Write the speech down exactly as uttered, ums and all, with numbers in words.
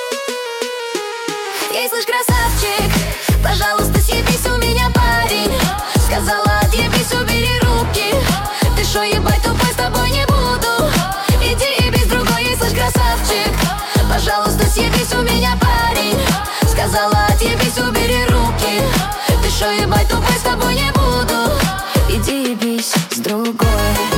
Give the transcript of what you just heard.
Эй, слышь, красавчик, пожалуйста, съебись у меня, парень. Сказала, отъебись, убери руки. Ты шо, ебать, тупой, с тобой не буду. Иди ебись другой, ей, слышь, красавчик, пожалуйста, съебись у меня, парень. Сказала, отъебись, убери руки. Ты шо, ебать, тупой, с тобой не буду. Иди ебись с другой.